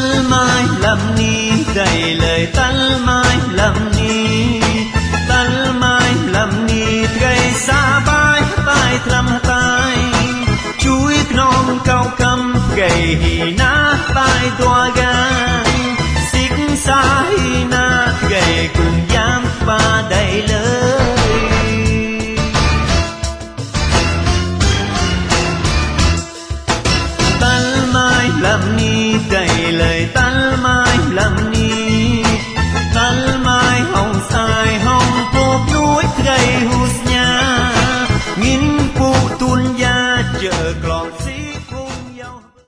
mai lầm ni đầy lời tắt mai lầm ni gây xa bái tai thầm tai chuối non cao căm gầy